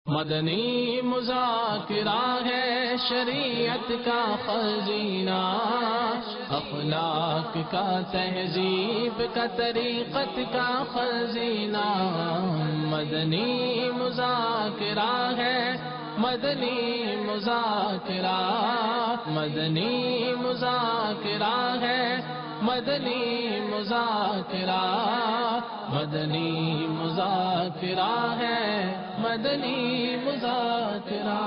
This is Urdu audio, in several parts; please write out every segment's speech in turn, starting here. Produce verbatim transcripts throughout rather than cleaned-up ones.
مدنی مذاکرہ ہے شریعت کا خزینہ، اخلاق کا تہذیب کا طریقت کا خزینہ، مدنی مذاکرہ ہے، مدنی مذاکرہ، مدنی مذاکرہ ہے، مدنی مذاکرہ، مدنی مذاکرہ ہے، مدنی مذاکرہ،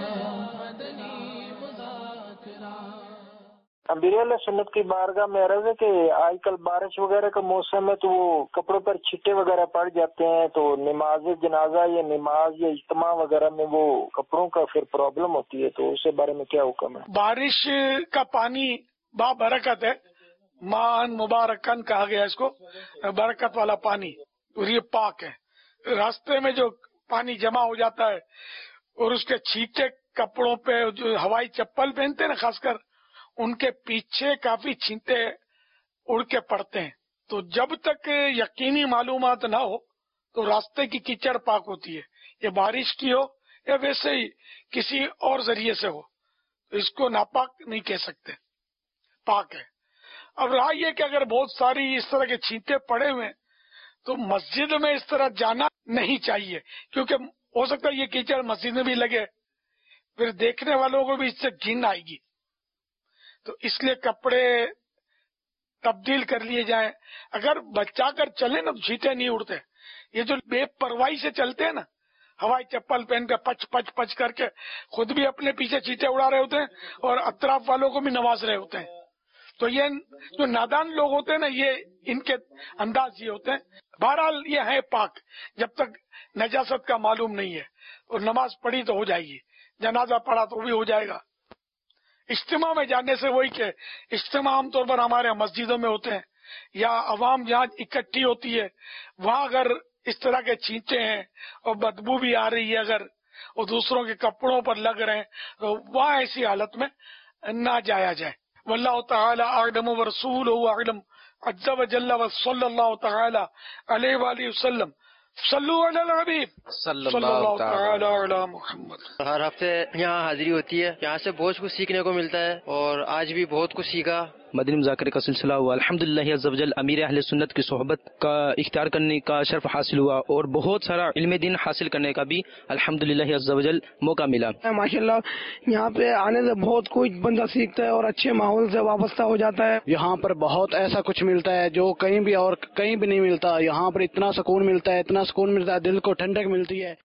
مدنی مذاکرہ۔ امیر علیہ سنت کی بارگاہ میں عرض ہے کہ آج کل بارش وغیرہ کا موسم ہے تو وہ کپڑوں پر چھٹے وغیرہ پڑ جاتے ہیں، تو نماز جنازہ یا نماز یا اجتماع وغیرہ میں وہ کپڑوں کا پھر پرابلم ہوتی ہے، تو اس کے بارے میں کیا حکم ہے؟ بارش کا پانی با برکت ہے، مان مبارکن کہا گیا اس کو، برکت والا پانی، اور یہ پاک ہے۔ راستے میں جو پانی جمع ہو جاتا ہے اور اس کے چھینٹے کپڑوں پہ، جو ہوائی چپل پہنتے ہیں نا خاص کر، ان کے پیچھے کافی چھینٹے اڑ کے پڑتے ہیں، تو جب تک یقینی معلومات نہ ہو تو راستے کی کیچڑ پاک ہوتی ہے، یہ بارش کی ہو یا ویسے ہی کسی اور ذریعے سے ہو، اس کو ناپاک نہیں کہہ سکتے، پاک ہے۔ اب رہا یہ کہ اگر بہت ساری اس طرح کے چھینٹے پڑے ہوئے تو مسجد میں اس طرح جانا نہیں چاہیے، کیونکہ ہو سکتا ہے یہ کیچڑ مسجد میں بھی لگے، پھر دیکھنے والوں کو بھی اس سے گھن آئے گی، تو اس لیے کپڑے تبدیل کر لیے جائیں۔ اگر بچا کر چلے نا تو چھینٹے نہیں اڑتے، یہ جو بے پرواہی سے چلتے ہیں نا، ہوائی چپل پہن کے پچ پچ پچ کر کے خود بھی اپنے پیچھے چھینٹے اڑا رہے ہوتے ہیں اور اطراف والوں کو بھی نواز رہے ہوتے ہیں، تو یہ جو نادان لوگ ہوتے ہیں نا، یہ ان کے انداز یہ ہوتے ہیں۔ بہرحال یہ ہے پاک جب تک نجاست کا معلوم نہیں ہے، اور نماز پڑھی تو ہو جائے گی، جنازہ پڑھا تو بھی ہو جائے گا۔ اجتماع میں جانے سے وہی کہ اجتماع عام طور پر ہمارے مسجدوں میں ہوتے ہیں یا عوام جہاں اکٹھی ہوتی ہے، وہاں اگر اس طرح کے چھینٹے ہیں اور بدبو بھی آ رہی ہے اگر، اور دوسروں کے کپڑوں پر لگ رہے ہیں، تو وہاں ایسی حالت میں نہ جایا جائے۔ واللہ تعالی اعلم ورسولہ اعلم عز وجل وصلی اللہ تعالی علیہ وآلہ وسلم۔ صلو علی الحبیب صلی اللہ تعالی علی محمد۔ ہر ہفتے یہاں حاضری ہوتی ہے، یہاں سے بہت کچھ سیکھنے کو ملتا ہے، اور آج بھی بہت کچھ سیکھا۔ مدنی مذاکرے کا سلسلہ ہوا، الحمدللہ عز وجل امیر اہل سنت کی صحبت کا اختیار کرنے کا شرف حاصل ہوا، اور بہت سارا علم دین حاصل کرنے کا بھی الحمدللہ عز وجل موقع ملا۔ ماشاءاللہ یہاں پہ آنے سے بہت کچھ بندہ سیکھتا ہے اور اچھے ماحول سے وابستہ ہو جاتا ہے۔ یہاں پر بہت ایسا کچھ ملتا ہے جو کہیں بھی اور کہیں بھی نہیں ملتا، یہاں پر اتنا سکون ملتا ہے، اتنا سکون ملتا ہے، دل کو ٹھنڈک ملتی ہے۔